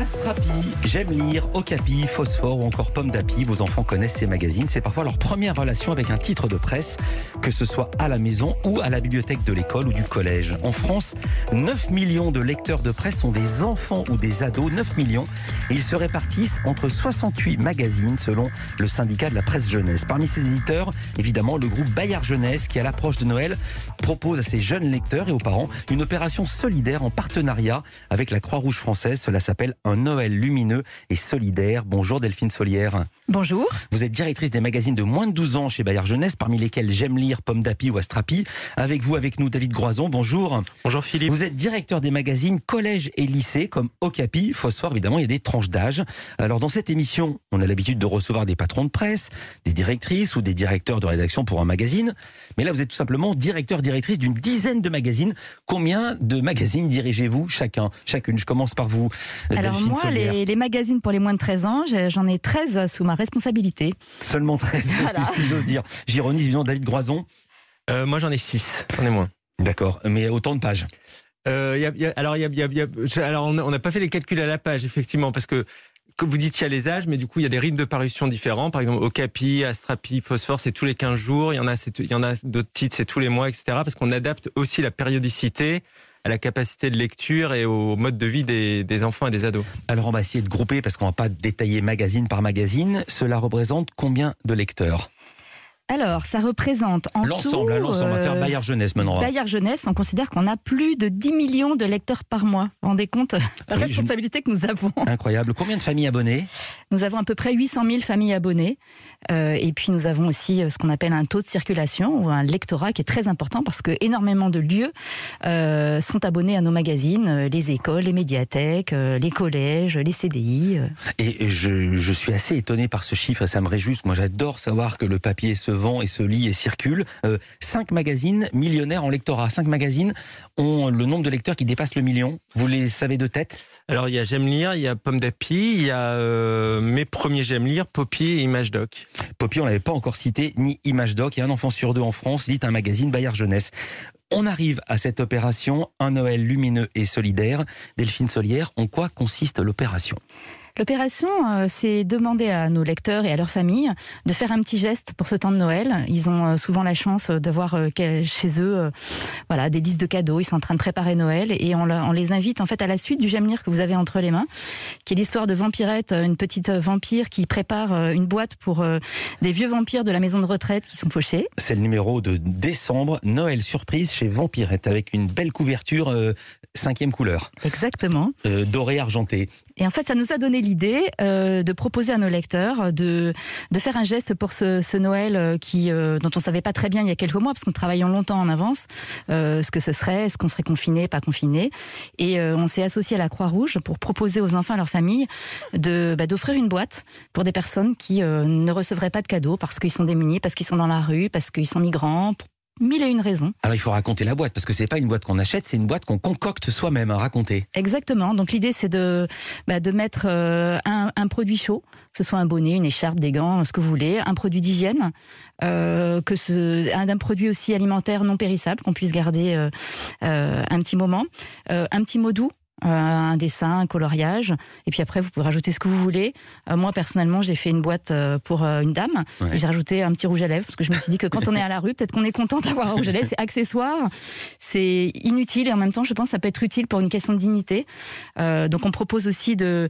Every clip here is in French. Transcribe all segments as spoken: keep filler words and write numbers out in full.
Astrapi, J'aime lire, Okapi, Phosphore ou encore Pomme d'Api. Vos enfants connaissent ces magazines. C'est parfois leur première relation avec un titre de presse, que ce soit à la maison ou à la bibliothèque de l'école ou du collège. En France, neuf millions de lecteurs de presse sont des enfants ou des ados. neuf millions. Et ils se répartissent entre soixante-huit magazines selon le syndicat de la presse jeunesse. Parmi ces éditeurs, évidemment, le groupe Bayard Jeunesse qui, à l'approche de Noël, propose à ses jeunes lecteurs et aux parents une opération solidaire en partenariat avec la Croix-Rouge française. Cela s'appelle un Noël lumineux et solidaire. Bonjour Delphine Solière. Bonjour. Vous êtes directrice des magazines de moins de douze ans chez Bayard Jeunesse, parmi lesquels J'aime lire, Pomme d'Api ou Astrapi. Avec vous, avec nous, David Groison. Bonjour. Bonjour Philippe. Vous êtes directeur des magazines collège et lycée, comme Okapi, Phosphore. Évidemment, il y a des tranches d'âge. Alors, dans cette émission, on a l'habitude de recevoir des patrons de presse, des directrices ou des directeurs de rédaction pour un magazine. Mais là, vous êtes tout simplement directeur, directrice d'une dizaine de magazines. Combien de magazines dirigez-vous chacun, chacune? Je commence par vous, Alors Delphine moi, Solière. les, les magazines pour les moins de treize ans, j'en ai treize sous ma responsabilité. Seulement treize, Voilà. si j'ose dire. J'ironise, évidemment, David Groison. Euh, moi j'en ai six, j'en ai moins. D'accord, mais autant de pages. Euh, y a, y a, alors, y a, y a, y a, alors on n'a pas fait les calculs à la page, effectivement, parce que, comme vous dites, il y a les âges, mais du coup, il y a des rythmes de parution différents. Par exemple, Okapi, Astrapi, Phosphore, c'est tous les quinze jours. Il y en a, il y en a d'autres titres, c'est tous les mois, et cetera. Parce qu'on adapte aussi la périodicité à la capacité de lecture et au mode de vie des, des enfants et des ados. Alors, on va essayer de grouper, parce qu'on ne va pas détailler magazine par magazine. Cela représente combien de lecteurs? Alors, ça représente en L'ensemble, tout... hein, l'ensemble. On va faire euh, Bayard Jeunesse maintenant. Bayard Jeunesse, on considère qu'on a plus de dix millions de lecteurs par mois. Vous vous rendez compte la Oui, responsabilité que nous avons? Incroyable. Combien de familles abonnées? Nous avons à peu près huit cent mille familles abonnées. Euh, et puis, nous avons aussi ce qu'on appelle un taux de circulation ou un lectorat qui est très important parce que énormément de lieux euh, sont abonnés à nos magazines. Les écoles, les médiathèques, euh, les collèges, les C D I. Euh. Et je, je suis assez étonné par ce chiffre et ça me réjouit. Moi, j'adore savoir que le papier se vend et se lit et circule. Euh, cinq magazines millionnaires en lectorat. Cinq magazines ont le nombre de lecteurs qui dépasse le million. Vous les savez de tête? Alors, il y a J'aime lire, il y a Pomme d'Api, il y a euh, mes premiers J'aime lire, Poppy et Image Doc. Poppy, on ne l'avait pas encore cité, ni Image Doc. Et un enfant sur deux en France lit un magazine Bayard Jeunesse. On arrive à cette opération, un Noël lumineux et solidaire. Delphine Solière, en quoi consiste l'opération? L'opération, euh, c'est demander à nos lecteurs et à leurs familles de faire un petit geste pour ce temps de Noël. Ils ont euh, souvent la chance de voir euh, chez eux euh, voilà, des listes de cadeaux. Ils sont en train de préparer Noël et on, on les invite en fait à la suite du J'aime lire que vous avez entre les mains, qui est l'histoire de Vampirette, une petite vampire qui prépare euh, une boîte pour euh, des vieux vampires de la maison de retraite qui sont fauchés. C'est le numéro de décembre, Noël surprise chez Vampirette, avec une belle couverture euh, cinquième couleur. Exactement. Euh, doré argenté. Et en fait, ça nous a donné l'idée euh, de proposer à nos lecteurs de, de faire un geste pour ce, ce Noël euh, qui, euh, dont on ne savait pas très bien il y a quelques mois, parce qu'on travaillait longtemps en avance, euh, ce que ce serait, est-ce qu'on serait confiné, pas confiné. Et euh, on s'est associé à la Croix-Rouge pour proposer aux enfants et à leurs familles de, bah, d'offrir une boîte pour des personnes qui euh, ne recevraient pas de cadeaux parce qu'ils sont démunis, parce qu'ils sont dans la rue, parce qu'ils sont migrants, pour mille et une raisons. Alors il faut raconter la boîte, parce que c'est pas une boîte qu'on achète, c'est une boîte qu'on concocte soi-même à raconter. Exactement. Donc l'idée c'est de, bah, de mettre euh, un, un produit chaud, que ce soit un bonnet, une écharpe, des gants, ce que vous voulez, un produit d'hygiène, euh, que ce, un, un produit aussi alimentaire non périssable qu'on puisse garder euh, euh, un petit moment, euh, un petit mot doux. Euh, un dessin, un coloriage, et puis après vous pouvez rajouter ce que vous voulez. Euh, moi personnellement j'ai fait une boîte euh, pour euh, une dame, ouais. Et j'ai rajouté un petit rouge à lèvres parce que je me suis dit que quand on est à la rue, peut-être qu'on est content d'avoir un rouge à lèvres, c'est accessoire, c'est inutile et en même temps je pense que ça peut être utile pour une question de dignité. Euh, donc on propose aussi de,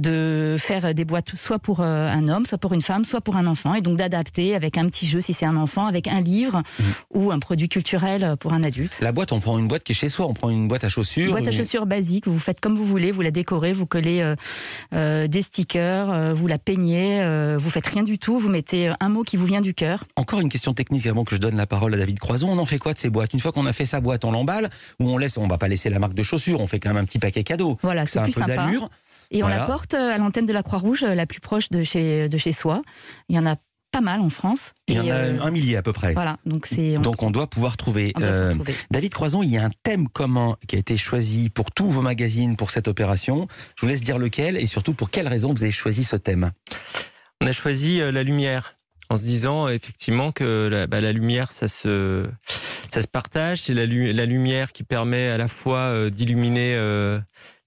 de faire des boîtes soit pour euh, un homme, soit pour une femme, soit pour un enfant, et donc d'adapter avec un petit jeu si c'est un enfant, avec un livre mmh. ou un produit culturel pour un adulte. La boîte, on prend une boîte qui est chez soi, on prend une boîte à chaussures. Une boîte à chaussures basique. Vous faites comme vous voulez, vous la décorez, vous collez euh, euh, des stickers, euh, vous la peignez, euh, vous faites rien du tout, vous mettez un mot qui vous vient du cœur. Encore une question technique avant que je donne la parole à David Groison. On en fait quoi de ces boîtes? Une fois qu'on a fait sa boîte, on l'emballe ou on laisse? On va pas laisser la marque de chaussures, on fait quand même un petit paquet cadeau. Voilà, c'est, c'est plus un peu sympa. D'allure. Et voilà. On la porte à l'antenne de la Croix-Rouge, la plus proche de chez, de chez soi. Il y en a pas mal en France. Il y en a euh, un millier à peu près. Voilà, donc c'est. On... Donc on doit pouvoir trouver. On doit euh, pouvoir trouver. David Groison, il y a un thème commun qui a été choisi pour tous vos magazines pour cette opération. Je vous laisse dire lequel et surtout pour quelles raisons vous avez choisi ce thème. On a choisi euh, la lumière. En se disant effectivement que la, bah, la lumière, ça se, ça se partage. C'est la, la lumière qui permet à la fois euh, d'illuminer euh,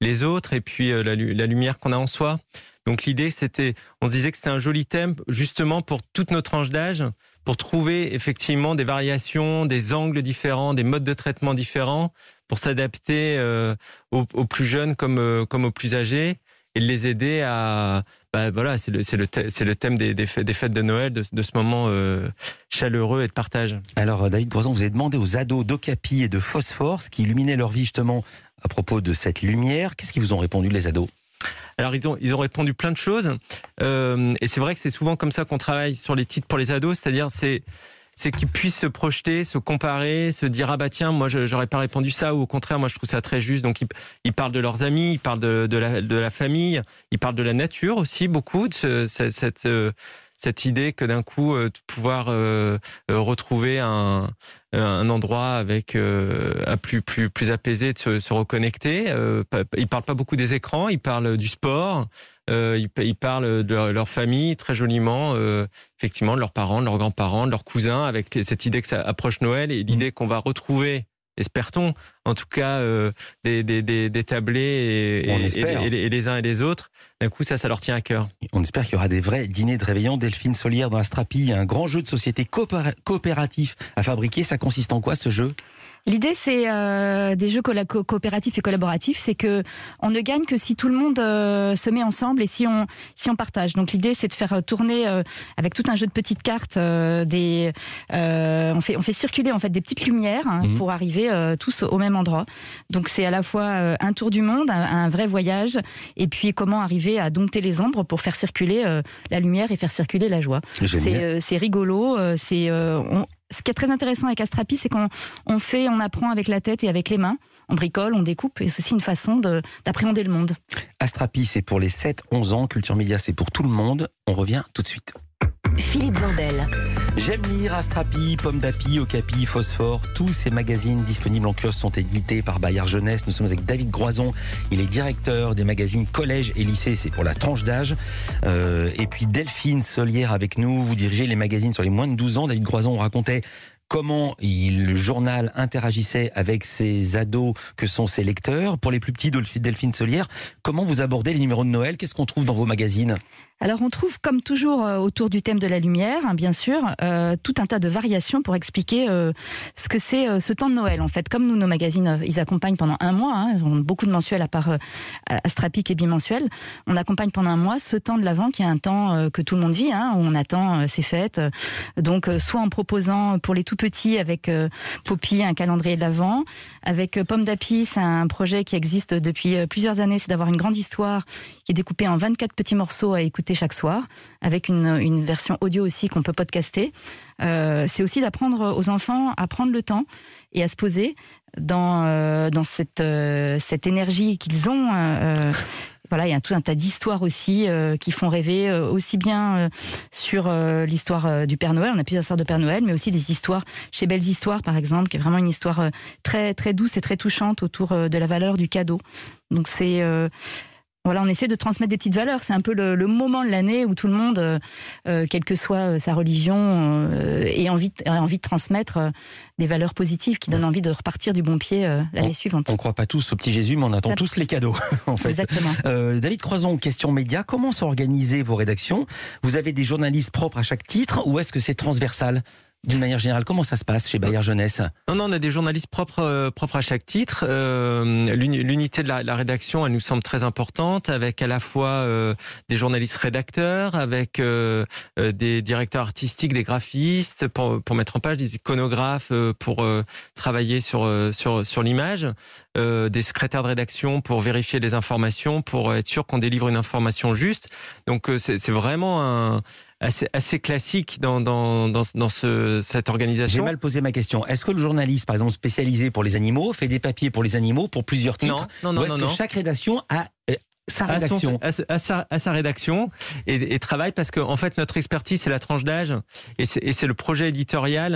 les autres, et puis euh, la, la lumière qu'on a en soi. Donc l'idée, c'était, on se disait que c'était un joli thème, justement pour toutes nos tranches d'âge, pour trouver effectivement des variations, des angles différents, des modes de traitement différents, pour s'adapter euh, aux, aux plus jeunes comme, euh, comme aux plus âgés, et les aider à... Bah voilà, c'est le, c'est le, c'est le thème des, des, fêtes, des fêtes de Noël, de, de ce moment euh, chaleureux et de partage. Alors, David Groison, vous avez demandé aux ados d'Ocapi et de Phosphore ce qui illuminait leur vie justement à propos de cette lumière. Qu'est-ce qu'ils vous ont répondu, les ados ? Alors, ils ont, ils ont répondu plein de choses. Euh, et c'est vrai que c'est souvent comme ça qu'on travaille sur les titres pour les ados. C'est-à-dire, c'est... c'est qu'ils puissent se projeter, se comparer, se dire ah bah tiens moi je, j'aurais pas répondu ça, ou au contraire moi je trouve ça très juste. Donc ils, ils parlent de leurs amis, ils parlent de, de, la, de la famille, ils parlent de la nature aussi beaucoup, de ce, cette, cette, cette idée que d'un coup euh, de pouvoir euh, retrouver un, un endroit avec euh, un plus plus plus apaisé, de se, se reconnecter. Euh, ils parlent pas beaucoup des écrans, ils parlent du sport. Euh, ils, ils parlent de leur, leur famille très joliment, euh, effectivement, de leurs parents, de leurs grands-parents, de leurs cousins, avec cette idée que ça approche Noël et l'idée qu'on va retrouver, espère-t-on, en tout cas, euh, des, des, des, des tablés et, et, et, et, et les uns et les autres. D'un coup, ça, ça leur tient à cœur. On espère qu'il y aura des vrais dîners de réveillon. Delphine Solière dans Astrapi, un grand jeu de société coopéra- coopératif à fabriquer. Ça consiste en quoi, ce jeu ? L'idée, c'est euh, des jeux co- co- coopératifs et collaboratifs, c'est que on ne gagne que si tout le monde euh, se met ensemble et si on si on partage. Donc l'idée, c'est de faire tourner euh, avec tout un jeu de petites cartes euh, des euh, on fait on fait circuler en fait des petites lumières hein, mmh. pour arriver euh, tous au même endroit. Donc c'est à la fois euh, un tour du monde, un, un vrai voyage, et puis comment arriver à dompter les ombres pour faire circuler euh, la lumière et faire circuler la joie. C'est euh, c'est rigolo, euh, c'est euh, on, ce qui est très intéressant avec Astrapi, c'est qu'on on fait, on apprend avec la tête et avec les mains. On bricole, on découpe, et c'est aussi une façon de, d'appréhender le monde. Astrapi, c'est pour les sept à onze ans. Culture Média, c'est pour tout le monde. On revient tout de suite. Philippe Vandel. J'aime lire, Astrapi, Pomme d'Api, Okapi, Phosphore. Tous ces magazines disponibles en kiosque sont édités par Bayard Jeunesse. Nous sommes avec David Groison. Il est directeur des magazines Collège et Lycée. C'est pour la tranche d'âge. Euh, et puis Delphine Solière avec nous. Vous dirigez les magazines sur les moins de douze ans. David Groison, on racontait comment il, le journal interagissait avec ses ados que sont ses lecteurs. Pour les plus petits, Delphine Solière, comment vous abordez les numéros de Noël ? Qu'est-ce qu'on trouve dans vos magazines ? Alors on trouve, comme toujours, euh, autour du thème de la lumière, hein, bien sûr, euh, tout un tas de variations pour expliquer euh, ce que c'est euh, ce temps de Noël. En fait, comme nous, nos magazines, euh, ils accompagnent pendant un mois, hein, on a beaucoup de mensuels à part euh, Astrapi qui est bimensuel, on accompagne pendant un mois ce temps de l'Avent qui est un temps euh, que tout le monde vit, hein, où on attend euh, ces fêtes. Donc, euh, soit en proposant pour les tout petits avec euh, Poppy un calendrier de l'Avent, avec euh, Pomme d'Api, c'est un projet qui existe depuis euh, plusieurs années, c'est d'avoir une grande histoire qui est découpée en vingt-quatre petits morceaux à écouter chaque soir, avec une, une version audio aussi qu'on peut podcaster. Euh, c'est aussi d'apprendre aux enfants à prendre le temps et à se poser dans, euh, dans cette, euh, cette énergie qu'ils ont. Euh, voilà, il y a tout un tas d'histoires aussi euh, qui font rêver, euh, aussi bien euh, sur euh, l'histoire euh, du Père Noël, on a plusieurs histoires de Père Noël, mais aussi des histoires chez Belles Histoires, par exemple, qui est vraiment une histoire euh, très, très douce et très touchante autour euh, de la valeur du cadeau. Donc c'est... Euh, Voilà, on essaie de transmettre des petites valeurs. C'est un peu le, le moment de l'année où tout le monde, euh, quelle que soit sa religion, euh, ait envie de, a envie de transmettre euh, des valeurs positives qui donnent envie de repartir du bon pied euh, l'année on, suivante. On ne croit pas tous au petit Jésus, mais on attend Ça... tous les cadeaux, en fait. Exactement. Euh, David Croison, question média, comment sont organisées vos rédactions ? Vous avez des journalistes propres à chaque titre ou est-ce que c'est transversal ? D'une manière générale, comment ça se passe chez Bayard Jeunesse ? Non, non, on a des journalistes propres, euh, propres à chaque titre. Euh, l'unité de la, la rédaction, elle nous semble très importante, avec à la fois euh, des journalistes rédacteurs, avec euh, euh, des directeurs artistiques, des graphistes pour, pour mettre en page, des iconographes euh, pour euh, travailler sur euh, sur sur l'image, euh, des secrétaires de rédaction pour vérifier les informations, pour être sûr qu'on délivre une information juste. Donc euh, c'est, c'est vraiment un Assez, assez classique dans, dans, dans, dans ce, cette organisation. J'ai mal posé ma question. Est-ce que le journaliste, par exemple, spécialisé pour les animaux, fait des papiers pour les animaux pour plusieurs titres ? Non, non, non. Ou est-ce non, que non. chaque rédaction a euh, sa rédaction à, son, à, à, sa, à sa rédaction et, et travaille parce que en fait notre expertise c'est la tranche d'âge et c'est, et c'est le projet éditorial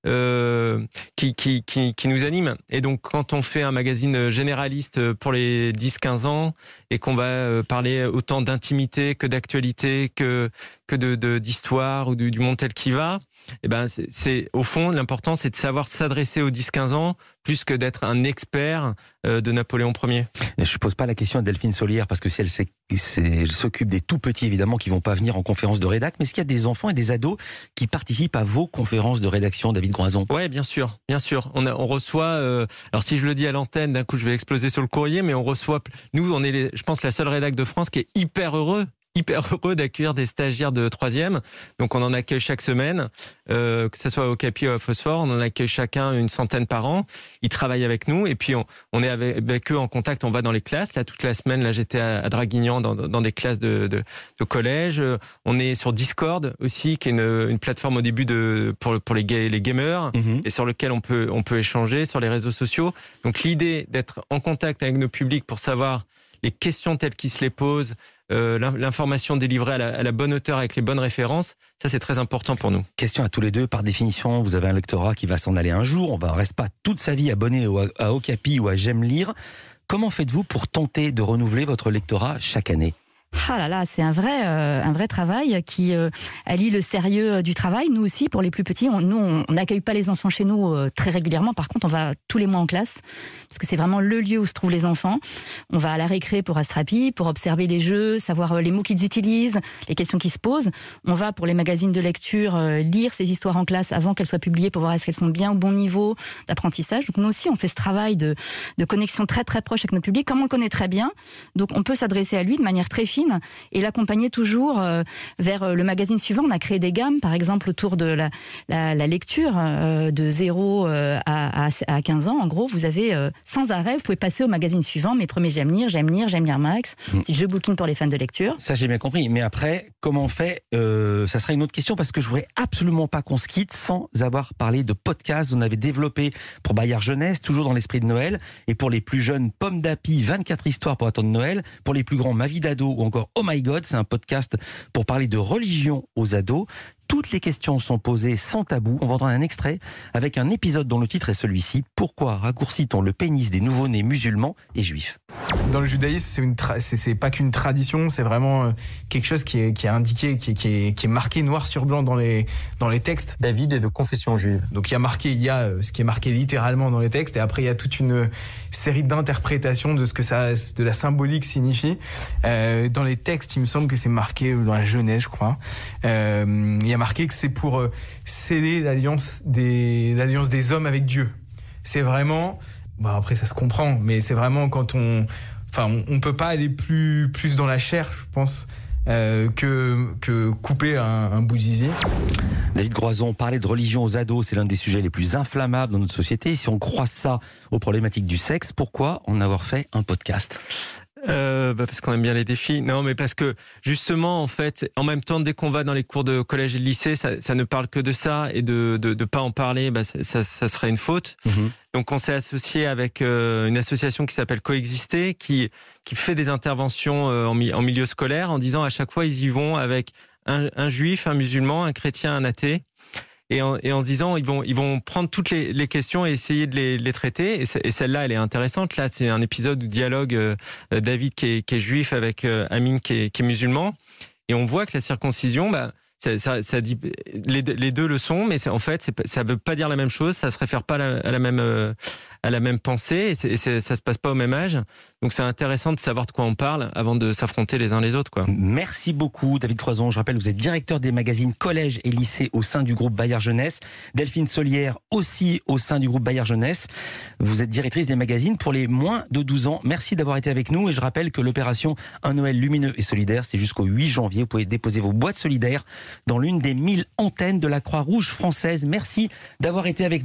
euh, qui, qui, qui, qui nous anime. Et donc, quand on fait un magazine généraliste pour les dix quinze ans et qu'on va parler autant d'intimité que d'actualité, que, que de, de, d'histoire ou du, du monde tel qu'il va, eh ben, c'est, c'est, au fond, l'important, c'est de savoir s'adresser aux dix quinze ans plus que d'être un expert euh, de Napoléon Ier. Je pose pas la question à Delphine Solière parce que si elle, c'est, c'est, elle s'occupe des tout petits, évidemment, qui vont pas venir en conférence de rédac, mais est-ce qu'il y a des enfants et des ados qui participent à vos conférences de rédaction, David Groison? Ouais, bien sûr, bien sûr. On, a, on reçoit, euh, alors si je le dis à l'antenne, d'un coup je vais exploser sur le courrier, mais on reçoit, nous, on est, les, je pense, la seule rédac de France qui est hyper heureux hyper heureux d'accueillir des stagiaires de troisième. Donc on en accueille chaque semaine, euh, que ce soit au Capi ou au Phosphore, on en accueille chacun une centaine par an. Ils travaillent avec nous et puis on, on est avec, avec eux en contact, on va dans les classes. Là, toute la semaine, là j'étais à, à Draguignan dans, dans des classes de, de, de collège. On est sur Discord aussi, qui est une, une plateforme au début de, pour, pour les, ga- les gamers, mmh. et sur lequel on peut, on peut échanger sur les réseaux sociaux. Donc l'idée d'être en contact avec nos publics pour savoir les questions telles qu'ils se les posent, Euh, l'information délivrée à la, à la bonne hauteur avec les bonnes références, ça c'est très important pour nous. Question à tous les deux, par définition, vous avez un lectorat qui va s'en aller un jour, on ne reste pas toute sa vie abonné au, à Okapi ou à J'aime lire. Comment faites-vous pour tenter de renouveler votre lectorat chaque année ? Ah là là, c'est un vrai, euh, un vrai travail qui euh, allie le sérieux du travail. Nous aussi, pour les plus petits, on, nous, on n'accueille pas les enfants chez nous euh, très régulièrement. Par contre, on va tous les mois en classe, parce que c'est vraiment le lieu où se trouvent les enfants. On va à la récré pour Astrapi, pour observer les jeux, savoir euh, les mots qu'ils utilisent, les questions qu'ils se posent. On va pour les magazines de lecture euh, lire ces histoires en classe avant qu'elles soient publiées pour voir est-ce qu'elles sont bien au bon niveau d'apprentissage. Donc nous aussi, on fait ce travail de, de connexion très très proche avec notre public, comme on le connaît très bien. Donc on peut s'adresser à lui de manière très fine et l'accompagner toujours euh, vers le magazine suivant. On a créé des gammes, par exemple, autour de la, la, la lecture euh, de zéro euh, à, à, à quinze ans. En gros, vous avez euh, sans arrêt, vous pouvez passer au magazine suivant. Mes premiers J'aime lire, J'aime lire, J'aime lire Max. Mmh. Petit jeu booking pour les fans de lecture. Ça, j'ai bien compris. Mais après, comment on fait euh, ça sera une autre question parce que je voudrais absolument pas qu'on se quitte sans avoir parlé de podcast. Vous en avez développé pour Bayard Jeunesse, toujours dans l'esprit de Noël. Et pour les plus jeunes, Pomme d'Api, vingt-quatre histoires pour attendre Noël. Pour les plus grands, Ma vie d'ado ou encore Oh My God, c'est un podcast pour parler de religion aux ados. Toutes les questions sont posées sans tabou. On va entendre un extrait avec un épisode dont le titre est celui-ci. Pourquoi raccourcit-on le pénis des nouveau-nés musulmans et juifs ? Dans le judaïsme, c'est, une tra- c'est, c'est pas qu'une tradition, c'est vraiment quelque chose qui est, qui est indiqué, qui est, qui, est, qui est marqué noir sur blanc dans les, dans les textes. David est de confession juive. Donc il y a marqué, il y a ce qui est marqué littéralement dans les textes, et après il y a toute une série d'interprétations de ce que ça, de la symbolique signifie. Euh, dans les textes, il me semble que c'est marqué dans la Genèse, je crois. Euh, il y a marqué que c'est pour euh, sceller l'alliance des, l'alliance des hommes avec Dieu. C'est vraiment, bon après ça se comprend, mais c'est vraiment quand on, enfin on, on peut pas aller plus plus dans la chair, je pense. Euh, que, que couper un, un bout de zizi. David Groison, parler de religion aux ados, c'est l'un des sujets les plus inflammables dans notre société. Si on croise ça aux problématiques du sexe, pourquoi en avoir fait un podcast ? Euh, bah parce qu'on aime bien les défis. Non, mais parce que justement, en fait, en même temps, dès qu'on va dans les cours de collège et de lycée, ça, ça ne parle que de ça, et de de, de pas en parler, bah, ça, ça, ça serait une faute. Mmh. Donc, on s'est associé avec euh, une association qui s'appelle Coexister, qui qui fait des interventions euh, en, mi- en milieu scolaire, en disant à chaque fois ils y vont avec un, un juif, un musulman, un chrétien, un athée. Et en, et en se disant, ils vont, ils vont prendre toutes les, les questions et essayer de les, les traiter. Et, et celle-là, elle est intéressante. Là, c'est un épisode où dialogue euh, David qui est, qui est juif avec euh, Amine qui est, qui est musulman. Et on voit que la circoncision, bah, ça, ça, ça dit, les, les deux le sont, mais c'est, en fait, c'est, ça veut pas dire la même chose. Ça se réfère pas à la, à la même, euh, à la même pensée. Et, c'est, et c'est, ça se passe pas au même âge. Donc c'est intéressant de savoir de quoi on parle avant de s'affronter les uns les autres, quoi. Merci beaucoup David Groison. Je rappelle, vous êtes directeur des magazines Collège et Lycée au sein du groupe Bayard Jeunesse. Delphine Solière aussi au sein du groupe Bayard Jeunesse. Vous êtes directrice des magazines pour les moins de douze ans. Merci d'avoir été avec nous et je rappelle que l'opération Un Noël lumineux et solidaire, c'est jusqu'au huit janvier. Vous pouvez déposer vos boîtes solidaires dans l'une des mille antennes de la Croix-Rouge française. Merci d'avoir été avec nous.